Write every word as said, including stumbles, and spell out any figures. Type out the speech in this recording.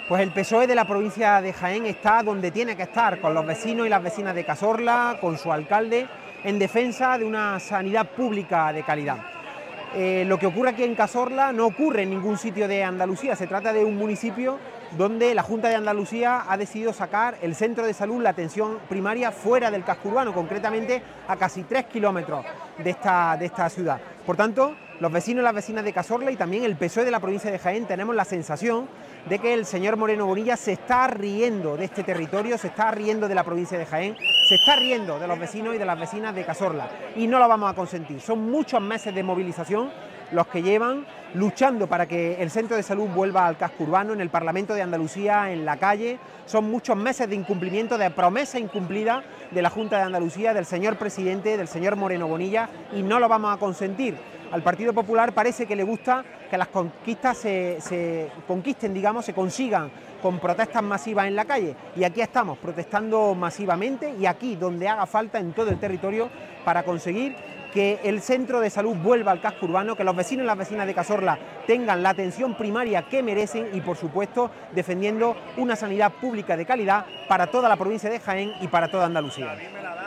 Pues el P S O E de la provincia de Jaén está donde tiene que estar, con los vecinos y las vecinas de Cazorla, con su alcalde, en defensa de una sanidad pública de calidad. Eh, lo que ocurre aquí en Cazorla no ocurre en ningún sitio de Andalucía, se trata de un municipio donde la Junta de Andalucía ha decidido sacar el centro de salud, la atención primaria, fuera del casco urbano, concretamente a casi tres kilómetros de esta, de esta ciudad. Por tanto, los vecinos y las vecinas de Cazorla y también el P S O E de la provincia de Jaén tenemos la sensación de que el señor Moreno Bonilla se está riendo de este territorio, se está riendo de la provincia de Jaén, se está riendo de los vecinos y de las vecinas de Cazorla, y no lo vamos a consentir. Son muchos meses de movilización los que llevan luchando para que el centro de salud vuelva al casco urbano, en el Parlamento de Andalucía, en la calle. Son muchos meses de incumplimiento, de promesa incumplida de la Junta de Andalucía, del señor presidente, del señor Moreno Bonilla, y no lo vamos a consentir. Al Partido Popular parece que le gusta que las conquistas se, se conquisten, digamos, se consigan con protestas masivas en la calle, y aquí estamos protestando masivamente y aquí donde haga falta en todo el territorio para conseguir que el centro de salud vuelva al casco urbano, que los vecinos y las vecinas de Cazorla tengan la atención primaria que merecen y, por supuesto, defendiendo una sanidad pública de calidad para toda la provincia de Jaén y para toda Andalucía.